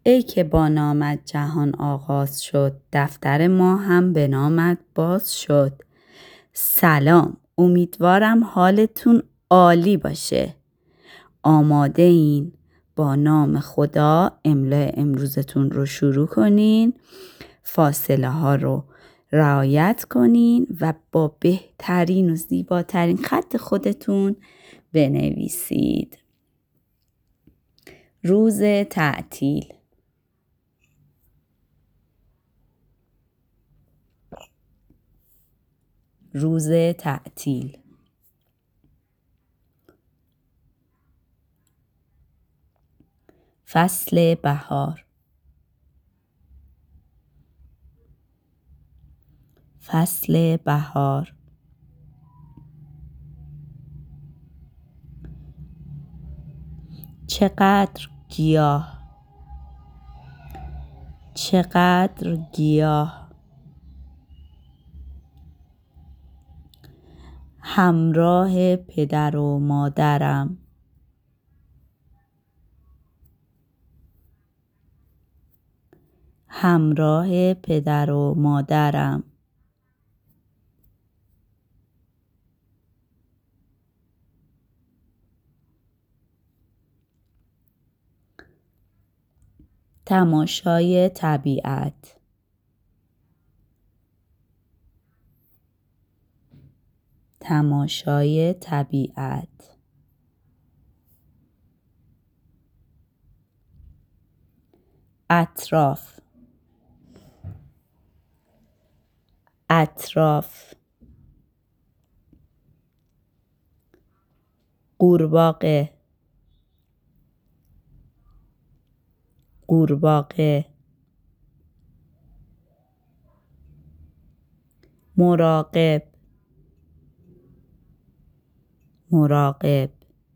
ای که با نامت جهان آغاز شد، دفتر ما هم به نامت باز شد. سلام، امیدوارم حالتون عالی باشه. آماده این با نام خدا املا امروزتون رو شروع کنین، فاصله ها رو رعایت کنین و با بهترین و زیباترین خط خودتون بنویسید. روز تعطیل. روز تعطیل. فصل بهار. فصل بهار. چقدر گیاه، چقدر گیاه. همراه پدر و مادرم، همراه پدر و مادرم. تماشای طبیعت. تماشای طبیعت. اطراف. اطراف. قورباغه. قورباغه. مراقب. مراقب.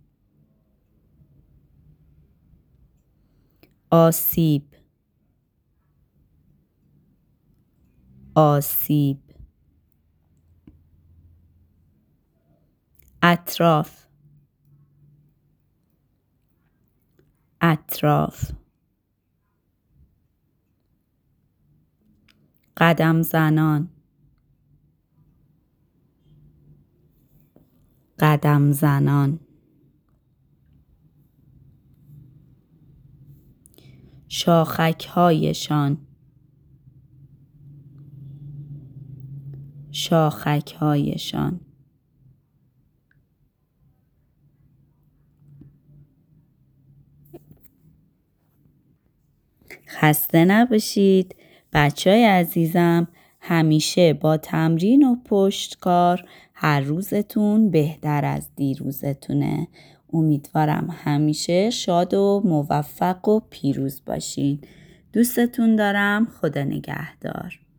آسیب. آسیب. اطراف. اطراف. قدم زنان. قدم زنان. شاخک‌هایشان. شاخک‌هایشان. خسته نباشید بچه‌های عزیزم. همیشه با تمرین و پشتکار هر روزتون بهتر از دیروزتونه. امیدوارم همیشه شاد و موفق و پیروز باشین. دوستتون دارم. خدا نگهدار.